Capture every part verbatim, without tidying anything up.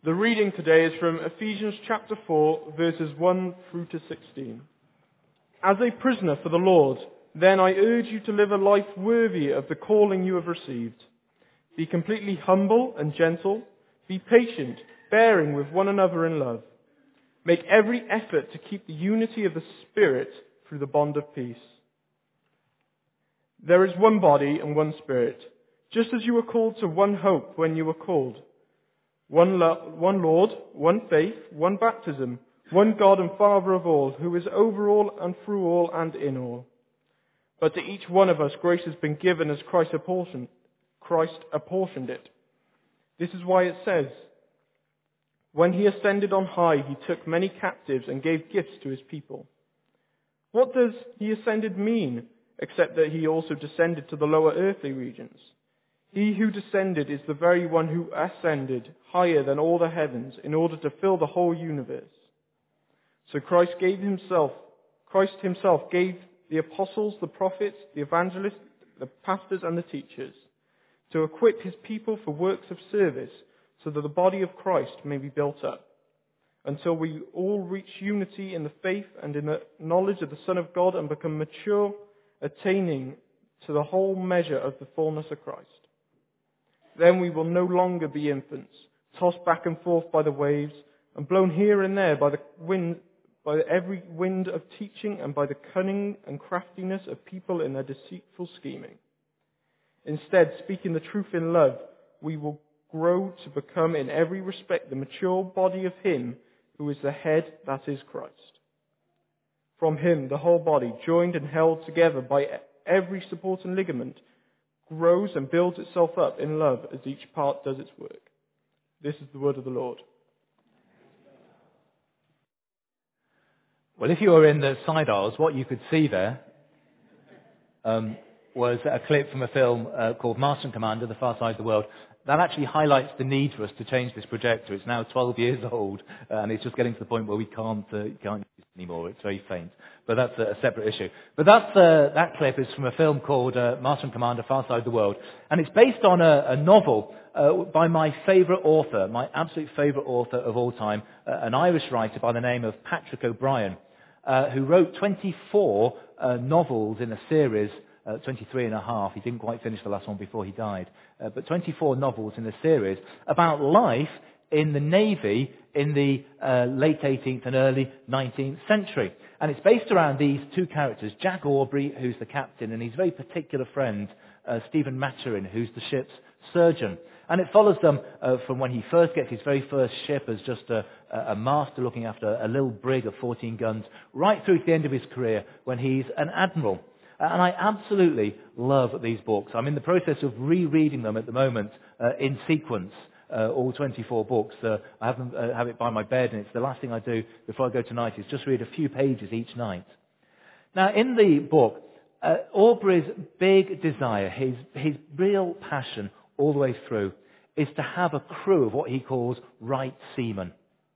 The reading today is from Ephesians chapter four, verses one through to sixteen. As a prisoner for the Lord, then I urge you to live a life worthy of the calling you have received. Be completely humble and gentle. Be patient, bearing with one another in love. Make every effort to keep the unity of the Spirit through the bond of peace. There is one body and one Spirit, just as you were called to one hope when you were called. One, lo- one Lord, one faith, one baptism, one God and Father of all, who is over all and through all and in all. But to each one of us grace has been given as Christ apportioned, Christ apportioned it. This is why it says, when he ascended on high, he took many captives and gave gifts to his people. What does he ascended mean, except that he also descended to the lower earthly regions? He who descended is the very one who ascended higher than all the heavens in order to fill the whole universe. So Christ gave himself, Christ himself gave the apostles, the prophets, the evangelists, the pastors and the teachers to equip his people for works of service so that the body of Christ may be built up until we all reach unity in the faith and in the knowledge of the Son of God and become mature, attaining to the whole measure of the fullness of Christ. Then we will no longer be infants, tossed back and forth by the waves and blown here and there by the wind, by every wind of teaching and by the cunning and craftiness of people in their deceitful scheming. Instead, speaking the truth in love, we will grow to become in every respect the mature body of him who is the head, that is Christ. From him, the whole body, joined and held together by every supporting ligament, grows and builds itself up in love as each part does its work. This is the word of the Lord. Well, if you were in the side aisles, what you could see there um, was a clip from a film uh, called Master and Commander, The Far Side of the World. That actually highlights the need for us to change this projector. It's now twelve years old, uh, and it's just getting to the point where we can't, uh, can't use it anymore. It's very faint. But that's a separate issue. But that's, uh, that clip is from a film called uh, Master and Commander, Far Side of the World. And it's based on a, a novel uh, by my favourite author, my absolute favourite author of all time, uh, an Irish writer by the name of Patrick O'Brian, uh, who wrote twenty-four uh, novels in a series, uh, twenty-three and a half. He didn't quite finish the last one before he died. Uh, but twenty-four novels in a series about life in the Navy in the uh, late eighteenth and early nineteenth century. And it's based around these two characters, Jack Aubrey, who's the captain, and his very particular friend, uh, Stephen Maturin, who's the ship's surgeon. And it follows them uh, from when he first gets his very first ship as just a, a master looking after a little brig of fourteen guns, right through to the end of his career when he's an admiral. And I absolutely love these books. I'm in the process of rereading them at the moment uh, in sequence, uh, all twenty-four books. Uh, I have, them, uh, have it by my bed, and it's the last thing I do before I go tonight is just read a few pages each night. Now, in the book, uh, Aubrey's big desire, his, his real passion all the way through, is to have a crew of what he calls right seamen.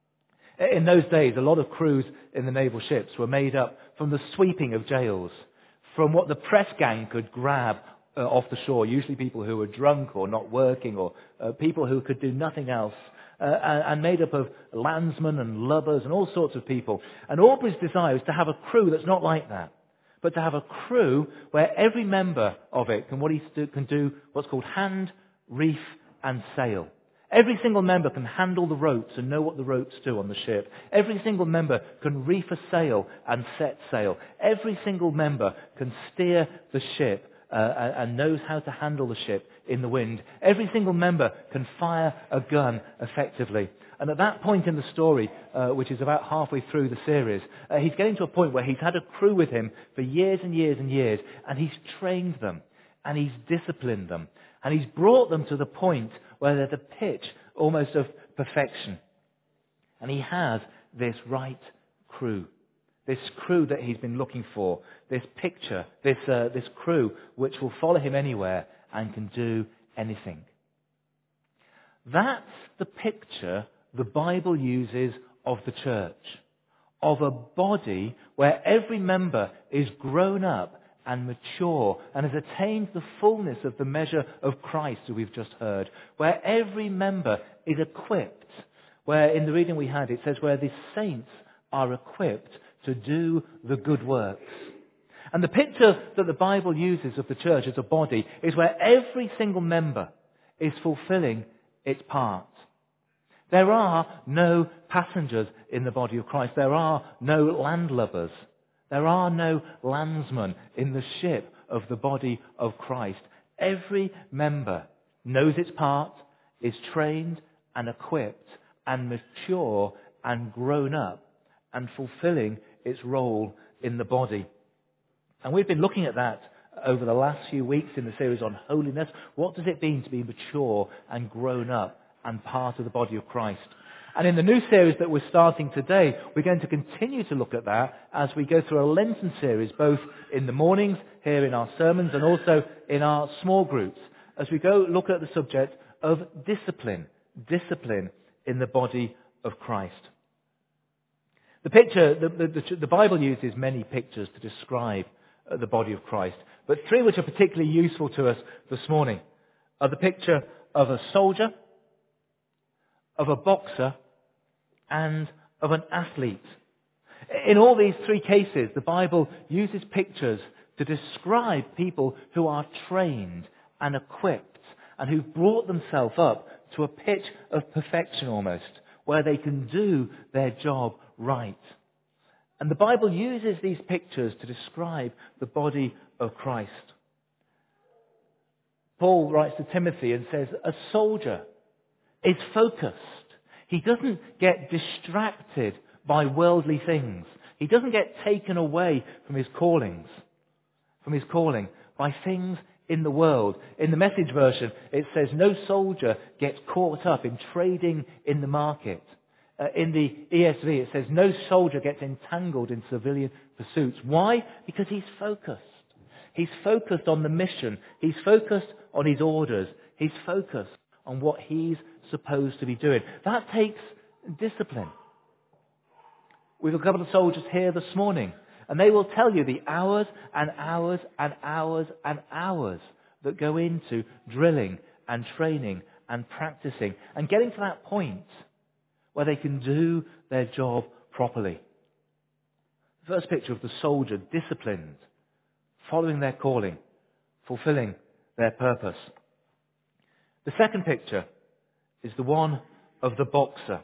In those days, a lot of crews in the naval ships were made up from the sweeping of jails, from what the press gang could grab uh, off the shore, usually people who were drunk or not working, or uh, people who could do nothing else, uh, and, and made up of landsmen and lubbers and all sorts of people. And Aubrey's desire is to have a crew that's not like that, but to have a crew where every member of it can, what he st- can do what's called hand, reef, and sail. Every single member can handle the ropes and know what the ropes do on the ship. Every single member can reef a sail and set sail. Every single member can steer the ship uh, and knows how to handle the ship in the wind. Every single member can fire a gun effectively. And at that point in the story, uh, which is about halfway through the series, uh, he's getting to a point where he's had a crew with him for years and years and years, and he's trained them, and he's disciplined them, and he's brought them to the point where they're the pitch almost of perfection. And he has this right crew, this crew that he's been looking for, this picture, this uh, this crew which will follow him anywhere and can do anything. That's the picture the Bible uses of the church, of a body where every member is grown up and mature and has attained the fullness of the measure of Christ, as we've just heard, where every member is equipped where in the reading we had it says where the saints are equipped to do the good works. And the picture that the Bible uses of the church as a body is where every single member is fulfilling its part. There are no passengers in the body of Christ. There are no landlubbers. There are no landsmen in the ship of the body of Christ. Every member knows its part, is trained and equipped and mature and grown up and fulfilling its role in the body. And we've been looking at that over the last few weeks in the series on holiness. What does it mean to be mature and grown up and part of the body of Christ? And in the new series that we're starting today, we're going to continue to look at that as we go through a Lenten series, both in the mornings, here in our sermons, and also in our small groups, as we go look at the subject of discipline, discipline in the body of Christ. The picture, the, the, the, the Bible uses many pictures to describe uh, the body of Christ, but three which are particularly useful to us this morning are the picture of a soldier, of a boxer, and of an athlete. In all these three cases, the Bible uses pictures to describe people who are trained and equipped and who've brought themselves up to a pitch of perfection almost, where they can do their job right. And the Bible uses these pictures to describe the body of Christ. Paul writes to Timothy and says, a soldier is focused. He doesn't get distracted by worldly things. He doesn't get taken away from his callings, from his calling by things in the world. In the Message version, it says no soldier gets caught up in trading in the market. Uh, in the E S V, it says no soldier gets entangled in civilian pursuits. Why? Because he's focused. He's focused on the mission. He's focused on his orders. He's focused on what he's supposed to be doing. That takes discipline. We have a couple of soldiers here this morning, and they will tell you the hours and hours and hours and hours that go into drilling and training and practicing and getting to that point where they can do their job properly. The first picture of the soldier, disciplined, following their calling, fulfilling their purpose. The second picture is the one of the boxer.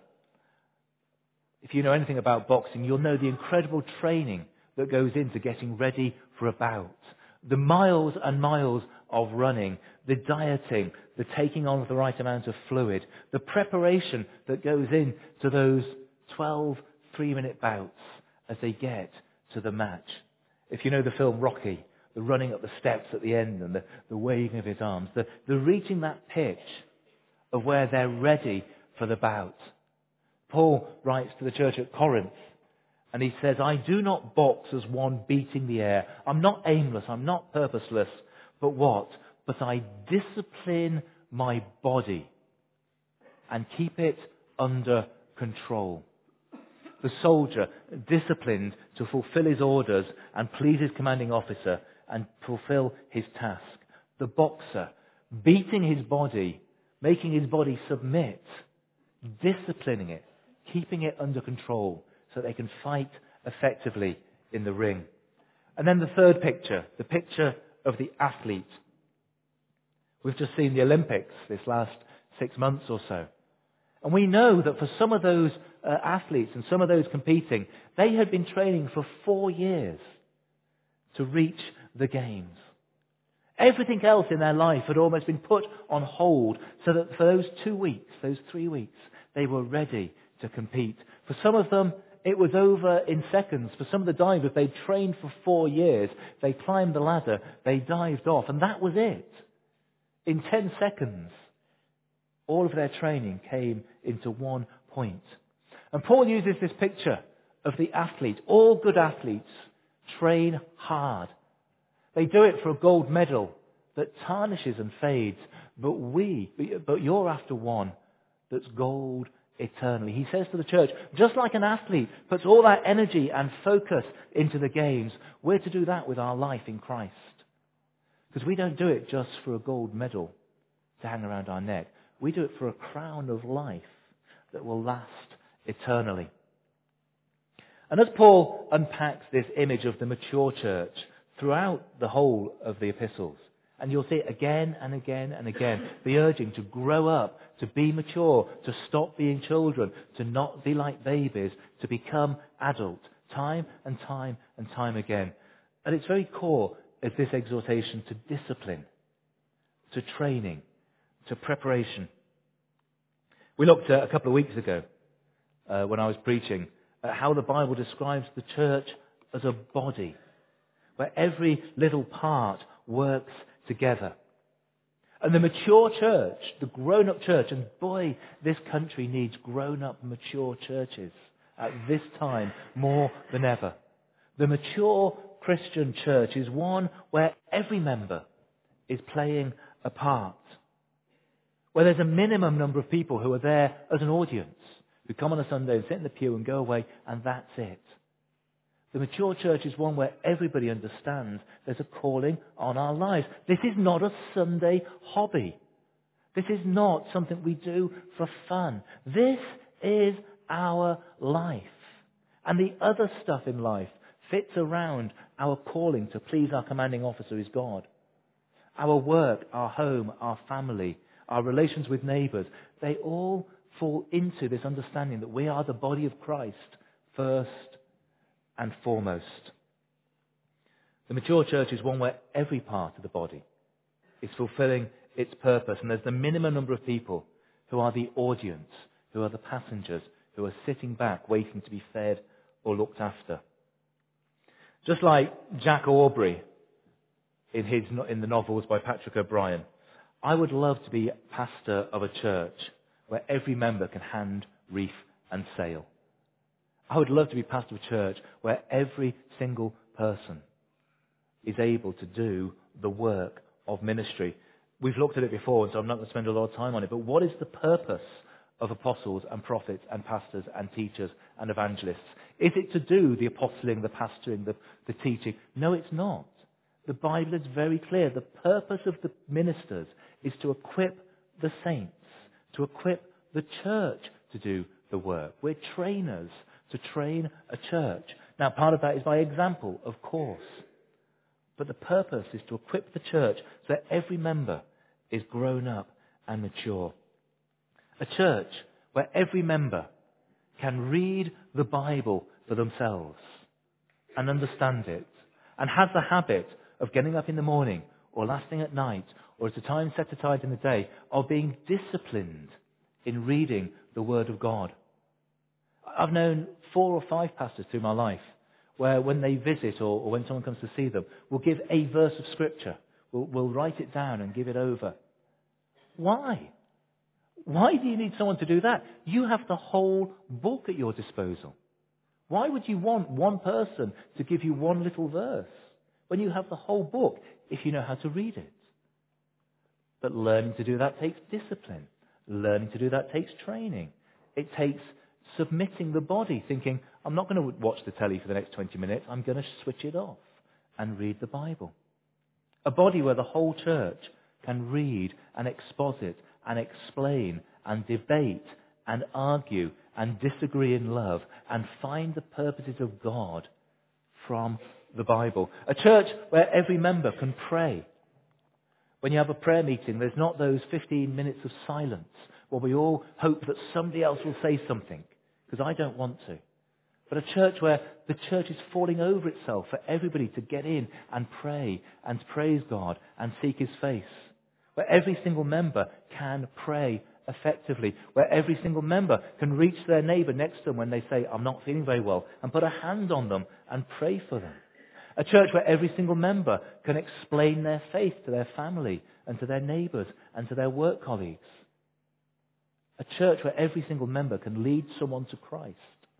If you know anything about boxing, you'll know the incredible training that goes into getting ready for a bout. The miles and miles of running, the dieting, the taking on of the right amount of fluid, the preparation that goes into those twelve three-minute bouts as they get to the match. If you know the film Rocky, the running up the steps at the end and the, the waving of his arms, the, the reaching that pitch of where they're ready for the bout. Paul writes to the church at Corinth, and he says, I do not box as one beating the air. I'm not aimless. I'm not purposeless. But what? But I discipline my body and keep it under control. The soldier, disciplined to fulfill his orders and please his commanding officer and fulfill his task. The boxer, beating his body, making his body submit, disciplining it, keeping it under control so they can fight effectively in the ring. And then the third picture, the picture of the athlete. We've just seen the Olympics this last six months or so. And we know that for some of those uh, athletes and some of those competing, they had been training for four years to reach the games. Everything else in their life had almost been put on hold so that for those two weeks, those three weeks, they were ready to compete. For some of them, it was over in seconds. For some of the divers, they'd trained for four years. They climbed the ladder, they dived off, and that was it. In ten seconds, all of their training came into one point. And Paul uses this picture of the athlete. All good athletes train hard. They do it for a gold medal that tarnishes and fades, but we, but you're after one that's gold eternally. He says to the church, just like an athlete puts all that energy and focus into the games, we're to do that with our life in Christ. Because we don't do it just for a gold medal to hang around our neck. We do it for a crown of life, that will last eternally. And as Paul unpacks this image of the mature church throughout the whole of the epistles, and you'll see it again and again and again, the urging to grow up, to be mature, to stop being children, to not be like babies, to become adult, time and time and time again. At its very core is this exhortation to discipline, to training, to preparation. We looked at a couple of weeks ago, uh, when I was preaching, at how the Bible describes the church as a body, where every little part works together. And the mature church, the grown-up church, and boy, this country needs grown-up, mature churches at this time more than ever. The mature Christian church is one where every member is playing a part, where there's a minimum number of people who are there as an audience, who come on a Sunday and sit in the pew and go away, and that's it. The mature church is one where everybody understands there's a calling on our lives. This is not a Sunday hobby. This is not something we do for fun. This is our life. And the other stuff in life fits around our calling to please our commanding officer, who's God. Our work, our home, our family, our relations with neighbours, they all fall into this understanding that we are the body of Christ first and foremost. The mature church is one where every part of the body is fulfilling its purpose, and there's the minimum number of people who are the audience, who are the passengers, who are sitting back waiting to be fed or looked after. Just like Jack Aubrey in his in the novels by Patrick O'Brian, I would love to be pastor of a church where every member can hand, reef and sail. I would love to be pastor of a church where every single person is able to do the work of ministry. We've looked at it before, so I'm not going to spend a lot of time on it, but what is the purpose of apostles and prophets and pastors and teachers and evangelists? Is it to do the apostling, the pastoring, the, the teaching? No, it's not. The Bible is very clear. The purpose of the ministers is to equip the saints, to equip the church to do the work. We're trainers to train a church. Now, part of that is by example, of course. But the purpose is to equip the church so that every member is grown up and mature. A church where every member can read the Bible for themselves and understand it, and have the habit of getting up in the morning or last thing at night or at a time set aside in the day of being disciplined in reading the Word of God. I've known four or five pastors through my life where when they visit or, or when someone comes to see them, we'll give a verse of Scripture. We'll, we'll write it down and give it over. Why? Why do you need someone to do that? You have the whole book at your disposal. Why would you want one person to give you one little verse when you have the whole book if you know how to read it? But learning to do that takes discipline. Learning to do that takes training. It takes submitting the body, thinking, I'm not going to watch the telly for the next twenty minutes. I'm going to switch it off and read the Bible. A body where the whole church can read and exposit and explain and debate and argue and disagree in love and find the purposes of God from the Bible. A church where every member can pray. When you have a prayer meeting, there's not those fifteen minutes of silence where we all hope that somebody else will say something, because I don't want to. But a church where the church is falling over itself for everybody to get in and pray and praise God and seek His face. Where every single member can pray effectively. Where every single member can reach their neighbour next to them when they say, I'm not feeling very well, and put a hand on them and pray for them. A church where every single member can explain their faith to their family and to their neighbours and to their work colleagues. A church where every single member can lead someone to Christ.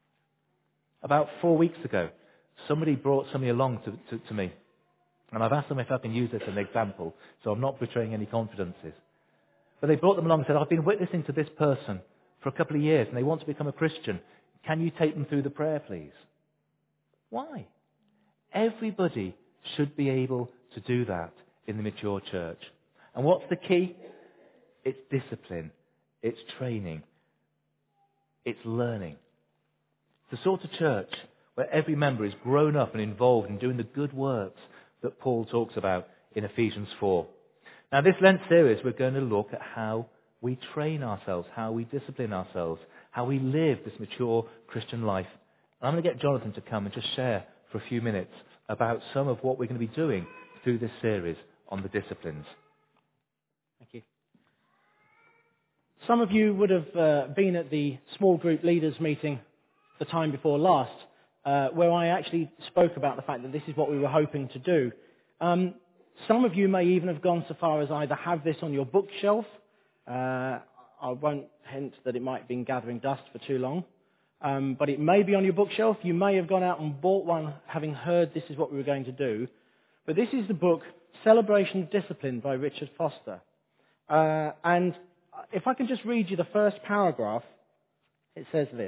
About four weeks ago, somebody brought somebody along to, to, to me. And I've asked them if I can use this as an example, so I'm not betraying any confidences. But they brought them along and said, I've been witnessing to this person for a couple of years and they want to become a Christian. Can you take them through the prayer, please? Why? Everybody should be able to do that in the mature church. And what's the key? It's discipline. It's training. It's learning. The sort of church where every member is grown up and involved in doing the good works that Paul talks about in Ephesians four. Now, this Lent series, we're going to look at how we train ourselves, how we discipline ourselves, how we live this mature Christian life. And I'm going to get Jonathan to come and just share for a few minutes about some of what we're going to be doing through this series on the disciplines. Thank you. Some of you would have uh, been at the small group leaders meeting the time before last, uh, where I actually spoke about the fact that this is what we were hoping to do. Um, some of you may even have gone so far as either have this on your bookshelf. Uh, I won't hint that it might have been gathering dust for too long. Um, but it may be on your bookshelf. You may have gone out and bought one having heard this is what we were going to do. But this is the book Celebration of Discipline by Richard Foster. Uh, and if I can just read you the first paragraph, it says this.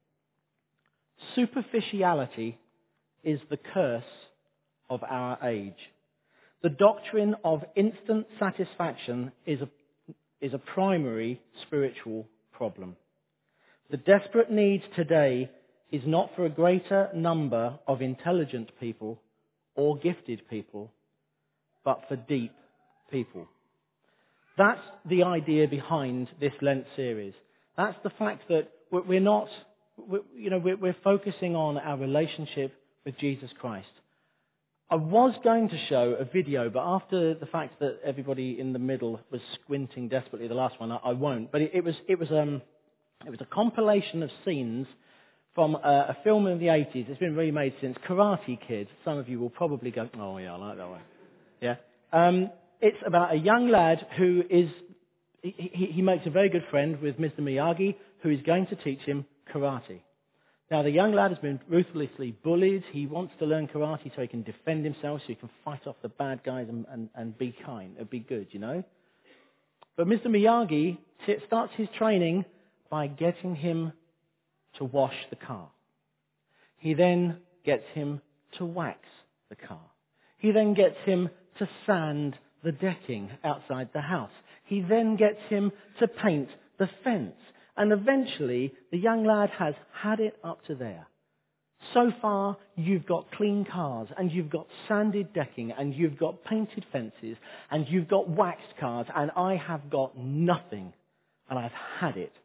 Superficiality is the curse of our age. The doctrine of instant satisfaction is a, is a primary spiritual problem. The desperate need today is not for a greater number of intelligent people or gifted people, but for deep people. That's the idea behind this Lent series. That's the fact that we're not, we're, you know, we're, we're focusing on our relationship with Jesus Christ. I was going to show a video, but after the fact that everybody in the middle was squinting desperately, the last one, I, I won't. But it, it was, it was, um, it was a compilation of scenes from a, a film in the eighties. It's been remade since, Karate Kid. Some of you will probably go, oh yeah, I like that one. Yeah. Um, it's about a young lad who is, he, he, he makes a very good friend with Mister Miyagi, who is going to teach him karate. Now, the young lad has been ruthlessly bullied. He wants to learn karate so he can defend himself, so he can fight off the bad guys and, and, and be kind, and be good, you know. But Mister Miyagi t- starts his training by getting him to wash the car. He then gets him to wax the car. He then gets him to sand the decking outside the house. He then gets him to paint the fence. And eventually, the young lad has had it up to there. So far, you've got clean cars, and you've got sanded decking, and you've got painted fences, and you've got waxed cars, and I have got nothing, and I've had it.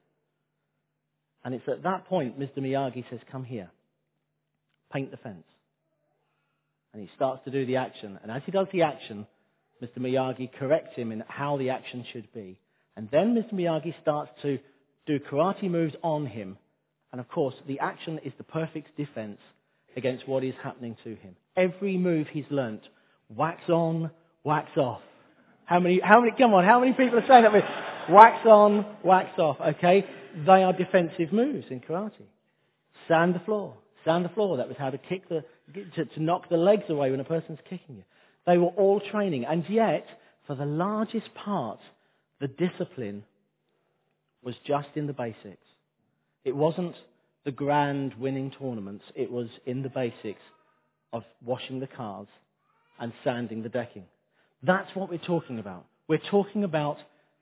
And it's at that point Mister Miyagi says, come here, paint the fence. And he starts to do the action. And as he does the action, Mister Miyagi corrects him in how the action should be. And then Mister Miyagi starts to do karate moves on him. And of course, the action is the perfect defense against what is happening to him. Every move he's learnt, wax on, wax off. How many, how many, come on, how many people are saying that with wax on, wax off, okay? They are defensive moves in karate. Sand the floor. Sand the floor. That was how to kick the, to, to knock the legs away when a person's kicking you. They were all training. And yet, for the largest part, the discipline was just in the basics. It wasn't the grand winning tournaments. It was in the basics of washing the cars and sanding the decking. That's what we're talking about. We're talking about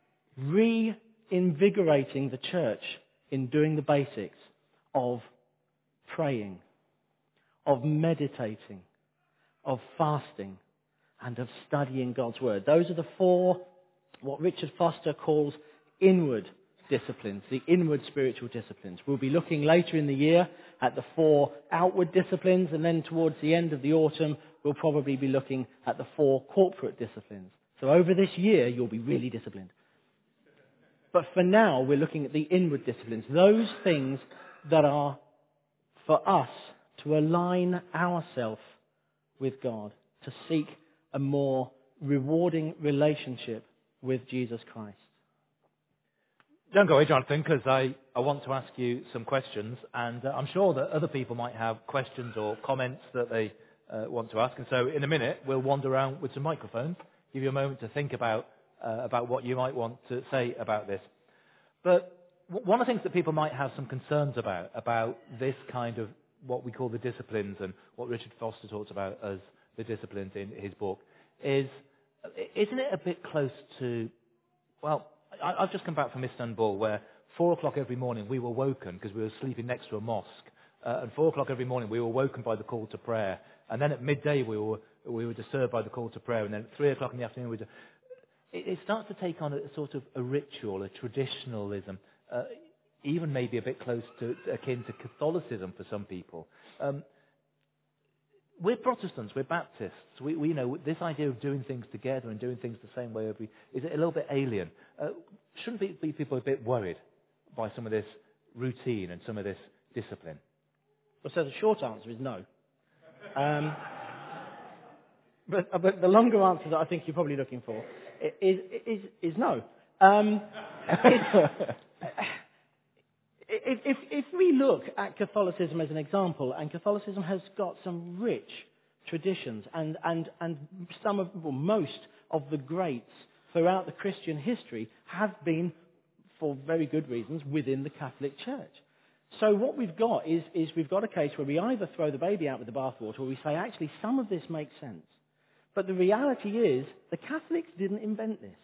reinvigorating the church in doing the basics of praying, of meditating, of fasting, and of studying God's Word. Those are the four, what Richard Foster calls inward disciplines, the inward spiritual disciplines. We'll be looking later in the year at the four outward disciplines, and then towards the end of the autumn, we'll probably be looking at the four corporate disciplines. So over this year, you'll be really disciplined. But for now, we're looking at the inward disciplines, those things that are for us to align ourselves with God, to seek a more rewarding relationship with Jesus Christ. Don't go away, Jonathan, because I, I want to ask you some questions, and uh, I'm sure that other people might have questions or comments that they uh, want to ask. And so in a minute, we'll wander around with some microphones, give you a moment to think about uh, about what you might want to say about this. But w- one of the things that people might have some concerns about, about this kind of what we call the disciplines and what Richard Foster talks about as the disciplines in his book, is, isn't it a bit close to, well, I've just come back from Istanbul, where four o'clock every morning we were woken because we were sleeping next to a mosque. Uh, and four o'clock every morning we were woken by the call to prayer. And then at midday we were we were disturbed by the call to prayer. And then at three o'clock in the afternoon we were... It, it starts to take on a sort of a ritual, a traditionalism, uh, even maybe a bit close to akin to Catholicism for some people. Um, we're Protestants, we're Baptists. We, we you know this idea of doing things together and doing things the same way every is a little bit alien. Uh, shouldn't be, be people a bit worried by some of this routine and some of this discipline? Well, so the short answer is no. Um, but, but the longer answer that I think you're probably looking for is, is, is no. Um, if, if, if we look at Catholicism as an example, and Catholicism has got some rich traditions, and, and, and some of, well, most of the greats throughout the Christian history have been, for very good reasons, within the Catholic Church. So what we've got is, is we've got a case where we either throw the baby out with the bathwater or we say, actually, some of this makes sense. But the reality is, the Catholics didn't invent this.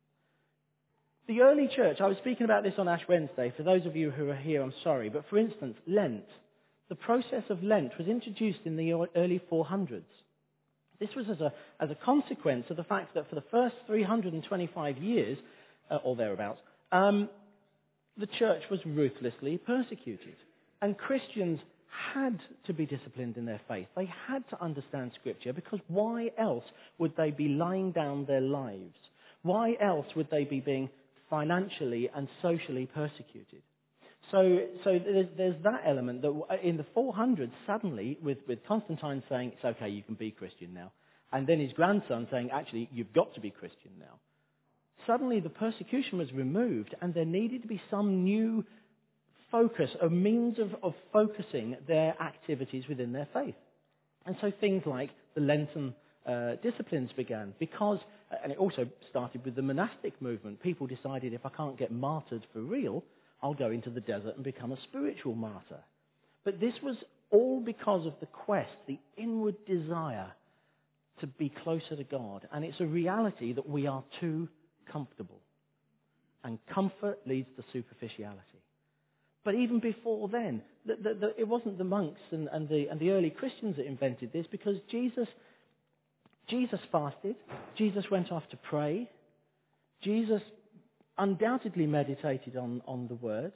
The early church, I was speaking about this on Ash Wednesday. For those of you who are here, I'm sorry. But for instance, Lent. The process of Lent was introduced in the early four hundreds. This was as a, as a consequence of the fact that for the first three hundred twenty-five years, uh, or thereabouts, um, the church was ruthlessly persecuted. And Christians had to be disciplined in their faith. They had to understand Scripture, because why else would they be laying down their lives? Why else would they be being financially and socially persecuted? So, so there's, there's that element that in the four hundreds, suddenly, with, with Constantine saying, it's okay, you can be Christian now, and then his grandson saying, actually, you've got to be Christian now. Suddenly the persecution was removed, and there needed to be some new focus, a means of, of focusing their activities within their faith. And so things like the Lenten uh, disciplines began, because, and it also started with the monastic movement. People decided, if I can't get martyred for real, I'll go into the desert and become a spiritual martyr. But this was all because of the quest, the inward desire to be closer to God. And it's a reality that we are too comfortable. And comfort leads to superficiality. But even before then, the, the, the, it wasn't the monks and, and, the, and the early Christians that invented this, because Jesus, Jesus fasted. Jesus went off to pray. Jesus undoubtedly meditated on, on the Word.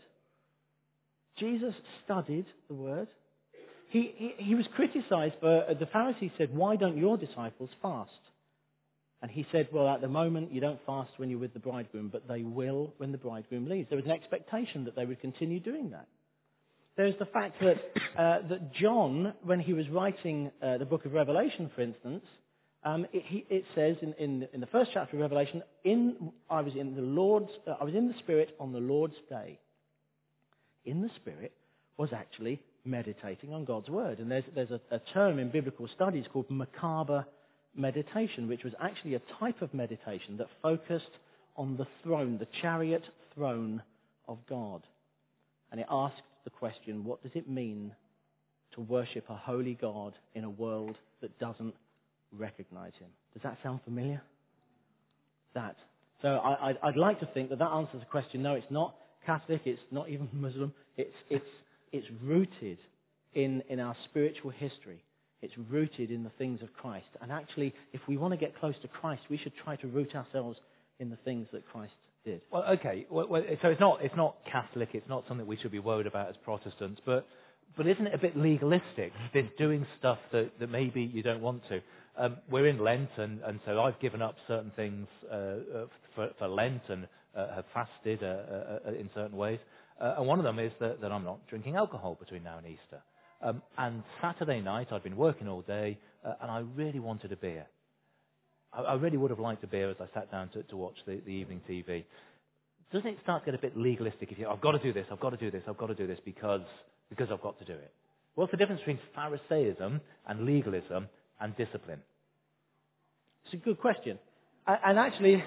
Jesus studied the Word. He, he, he was criticized for, uh, the Pharisees said, why don't your disciples fast? And he said, well, at the moment you don't fast when you're with the bridegroom, but they will when the bridegroom leaves. There was an expectation that they would continue doing that. There's the fact that, uh, that John, when he was writing uh, the book of Revelation, for instance, um, it, he, it says in, in, in the first chapter of Revelation, in, I was in the Lord's, uh, I was in the Spirit on the Lord's day. In the Spirit was actually meditating on God's Word. And there's, there's a, a term in biblical studies called macabre meditation, which was actually a type of meditation that focused on the throne, the chariot throne of God. And it asked the question, what does it mean to worship a holy God in a world that doesn't recognize him? Does that sound familiar? That. So I, I'd, I'd like to think that that answers the question. No, it's not Catholic, it's not even Muslim. It's, it's, it's rooted in, in our spiritual history. It's rooted in the things of Christ. And actually, if we want to get close to Christ, we should try to root ourselves in the things that Christ did. Well, okay. Well, well, so it's not it's not Catholic. It's not something we should be worried about as Protestants. But but isn't it a bit legalistic? This doing stuff that, that maybe you don't want to. Um, we're in Lent, and, and so I've given up certain things uh, uh, for, for Lent and uh, have fasted uh, uh, uh, in certain ways. Uh, and one of them is that, that I'm not drinking alcohol between now and Easter. Um, and Saturday night, I'd been working all day, uh, and I really wanted a beer. I, I really would have liked a beer as I sat down to, to watch the, the evening T V. Doesn't it start to get a bit legalistic if you, I've got to do this, I've got to do this, I've got to do this because, because I've got to do it? What's the difference between Pharisaism and legalism and discipline? It's a good question. And actually...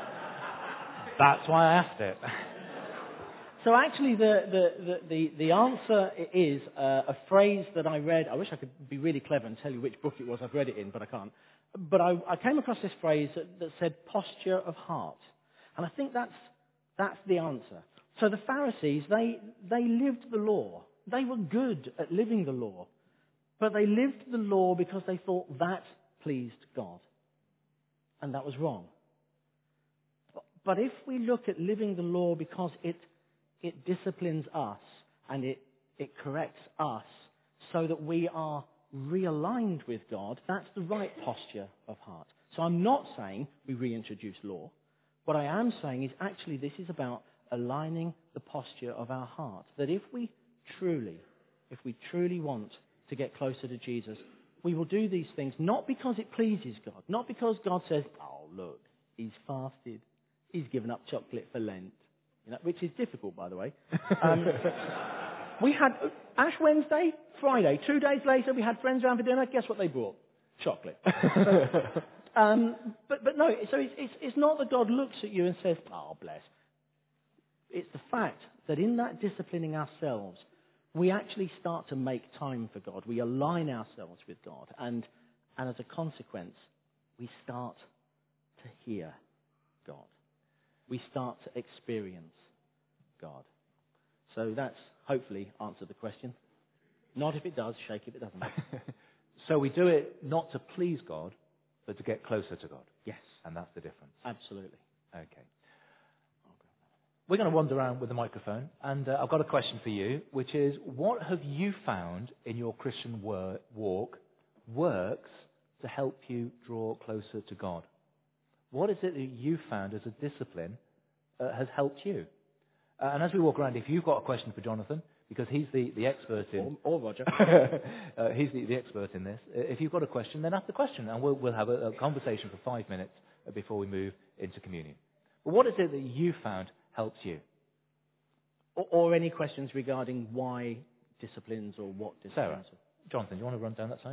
That's why I asked it. So actually the, the, the, the, the answer is uh, a phrase that I read. I wish I could be really clever and tell you which book it was I've read it in, but I can't. But I, I came across this phrase that, that said posture of heart. And I think that's, that's the answer. So the Pharisees, they, they lived the law. They were good at living the law. But they lived the law because they thought that pleased God. And that was wrong. But, but if we look at living the law because it, it disciplines us and it, it corrects us so that we are realigned with God, that's the right posture of heart. So I'm not saying we reintroduce law. What I am saying is actually this is about aligning the posture of our heart. That if we truly, if we truly want to get closer to Jesus, we will do these things not because it pleases God, not because God says, oh look, he's fasted, he's given up chocolate for Lent, you know, which is difficult, by the way. Um, we had Ash Wednesday, Friday, two days later we had friends around for dinner. Guess what they brought? Chocolate. So, um, but, but no, so it's, it's, it's not that God looks at you and says, oh bless. It's the fact that in that disciplining ourselves, we actually start to make time for God. We align ourselves with God. And, and as a consequence, we start to hear God. We start to experience God. So that's hopefully answered the question. Not if it does, shake if it doesn't. So we do it not to please God, but to get closer to God. Yes. And that's the difference. Absolutely. Okay. We're going to wander around with the microphone, and uh, I've got a question for you, which is, what have you found in your Christian wor- walk works to help you draw closer to God? What is it that you found as a discipline uh, has helped you? Uh, and as we walk around, if you've got a question for Jonathan, because he's the, the expert in... Or, or Roger. uh, he's the, the expert in this. Uh, if you've got a question, then ask the question, and we'll, we'll have a, a conversation for five minutes uh, before we move into communion. But what is it that you found helps you? Or, or any questions regarding why disciplines or what disciplines? Sarah, Jonathan, you want to run down that side?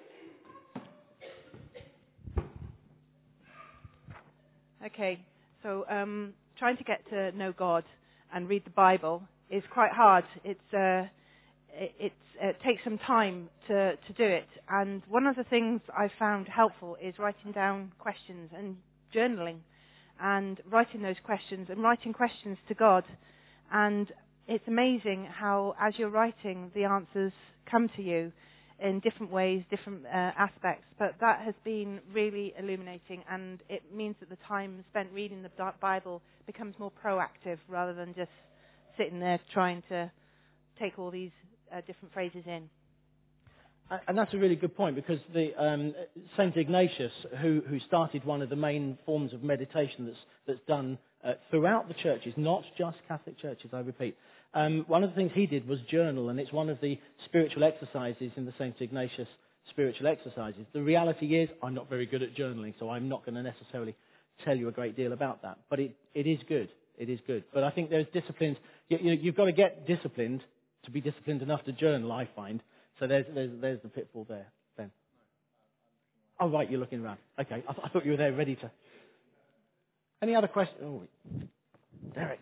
Okay, so um, trying to get to know God and read the Bible is quite hard. It's uh, it, it's, it takes some time to, to do it. And one of the things I found helpful is writing down questions and journaling and writing those questions and writing questions to God. And it's amazing how, as you're writing, the answers come to you in different ways, different uh, aspects. But that has been really illuminating, and it means that the time spent reading the Bible becomes more proactive rather than just sitting there trying to take all these uh, different phrases in. And that's a really good point, because the um, Saint Ignatius, who, who started one of the main forms of meditation that's, that's done uh, throughout the churches, not just Catholic churches, I repeat, um, one of the things he did was journal, and it's one of the spiritual exercises in the Saint Ignatius spiritual exercises. The reality is, I'm not very good at journaling, so I'm not going to necessarily tell you a great deal about that. But it, it is good. It is good. But I think there's disciplines. You, you, you've got to get disciplined to be disciplined enough to journal, I find. So there's, there's, there's the pitfall there, Ben. Oh, right, you're looking around. Okay, I, th- I thought you were there ready to... Any other questions? Oh, Derek.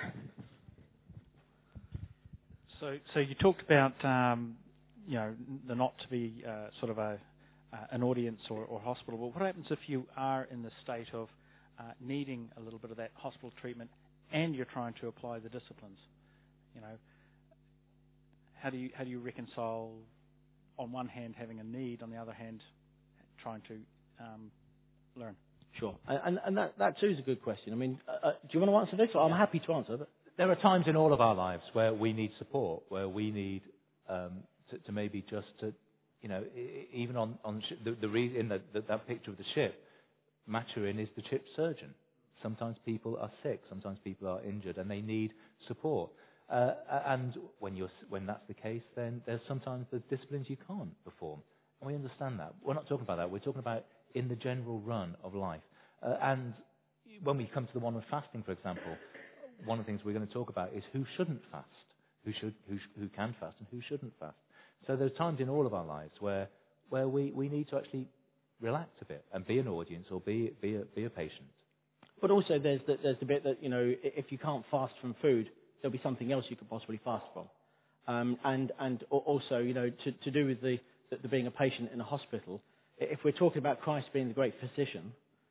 So, so you talked about, um, you know, the not to be uh, sort of a uh, an audience or, or hospital. But what happens if you are in the state of uh, needing a little bit of that hospital treatment and you're trying to apply the disciplines? You know, how do you how do you reconcile, on one hand, having a need, on the other hand, trying to um, learn? Sure, and, and that, that too is a good question. I mean, uh, do you want to answer this? Well, I'm happy to answer, but there are times in all of our lives where we need support, where we need um, to, to maybe just to, you know, even on, on sh- the, the re- in the, the, that picture of the ship, Maturin is the ship surgeon. Sometimes people are sick, sometimes people are injured, and they need support. Uh, and when you're when that's the case, then there's sometimes the disciplines you can't perform, and we understand that. We're not talking about that. We're talking about in the general run of life. Uh, and when we come to the one with fasting, for example, one of the things we're going to talk about is who shouldn't fast, who should, who, sh- who can fast, and who shouldn't fast. So there's times in all of our lives where where we, we need to actually relax a bit and be an audience or be be a, be a patient. But also there's the, there's the bit that, you know, if you can't fast from food, there'll be something else you could possibly fast from. Um, and and also, you know, to, to do with the, the being a patient in a hospital, if we're talking about Christ being the great physician,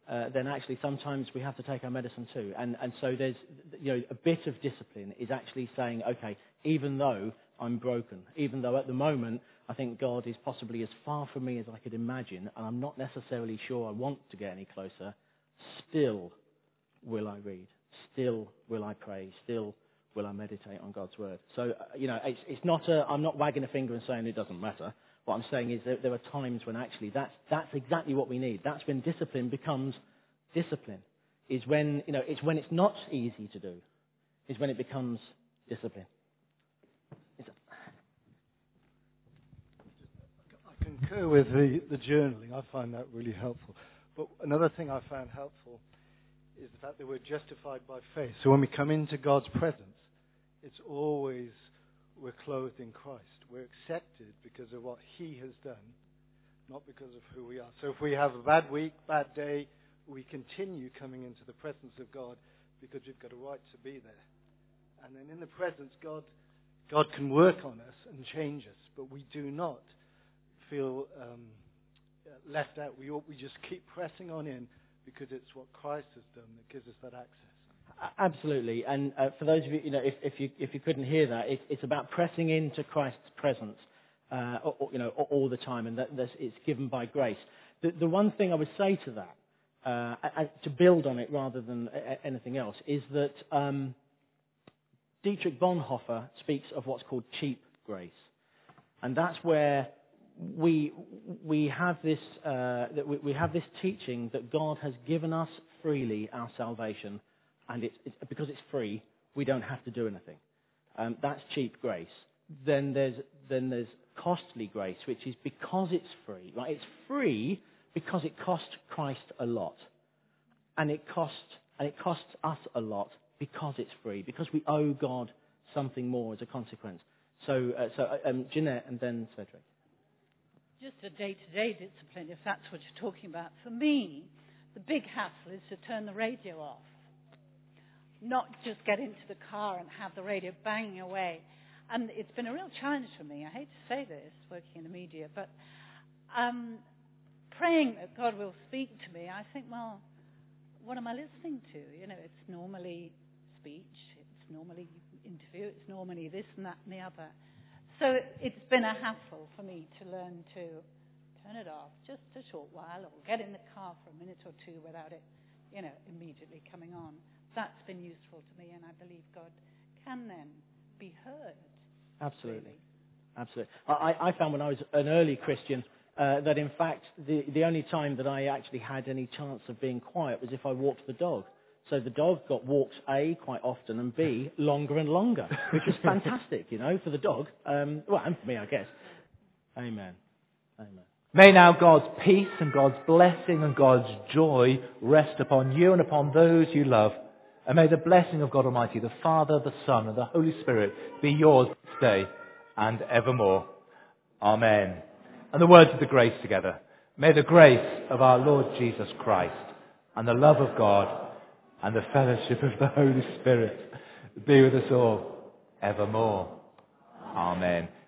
uh, then actually sometimes we have to take our medicine too. And, and so there's, you know, a bit of discipline is actually saying, okay, even though I'm broken, even though at the moment I think God is possibly as far from me as I could imagine, and I'm not necessarily sure I want to get any closer, still will I read, still will I pray, still will I meditate on God's word. So, uh, you know, it's, it's not a, I'm not wagging a finger and saying it doesn't matter. What I'm saying is that there are times when actually that's, that's exactly what we need. That's when discipline becomes discipline. Is when, you know, it's when it's not easy to do. Is when it becomes discipline. It's I concur with the, the journaling. I find that really helpful. But another thing I found helpful is the fact that we're justified by faith. So when we come into God's presence, it's always we're clothed in Christ. We're accepted because of what He has done, not because of who we are. So if we have a bad week, bad day, we continue coming into the presence of God because we've got a right to be there. And then in the presence, God, God can work on us and change us, but we do not feel um, left out. We we just keep pressing on in because it's what Christ has done that gives us that access. Absolutely, and uh, for those of you, you know, if, if you if you couldn't hear that, it, it's about pressing into Christ's presence, uh, or, or, you know, all, all the time, and that it's given by grace. The, the one thing I would say to that, uh, and to build on it rather than anything else, is that um, Dietrich Bonhoeffer speaks of what's called cheap grace, and that's where we we have this uh, that we, we have this teaching that God has given us freely our salvation. And it's, it's, because it's free, we don't have to do anything. Um, that's cheap grace. Then there's then there's costly grace, which is because it's free. Right? It's free because it cost Christ a lot, and it cost and it costs us a lot because it's free, because we owe God something more as a consequence. So, uh, so um, Jeanette and then Cedric. Just a day-to-day discipline, if that's what you're talking about. For me, the big hassle is to turn the radio off. Not just get into the car and have the radio banging away. And it's been a real challenge for me. I hate to say this, working in the media, but um, praying that God will speak to me, I think, well, what am I listening to? You know, it's normally speech, it's normally interview, it's normally this and that and the other. So it's been a hassle for me to learn to turn it off just a short while, or get in the car for a minute or two without it, you know, immediately coming on. That's been useful to me, and I believe God can then be heard. Absolutely. Really. Absolutely. I, I found when I was an early Christian uh, that, in fact, the, the only time that I actually had any chance of being quiet was if I walked the dog. So the dog got walked, A, quite often, and B, longer and longer, which was fantastic, you know, for the dog. Um, well, and for me, I guess. Amen. Amen. May now God's peace and God's blessing and God's joy rest upon you and upon those you love. And may the blessing of God Almighty, the Father, the Son, and the Holy Spirit be yours this day and evermore. Amen. And the words of the grace together. May the grace of our Lord Jesus Christ and the love of God and the fellowship of the Holy Spirit be with us all evermore. Amen.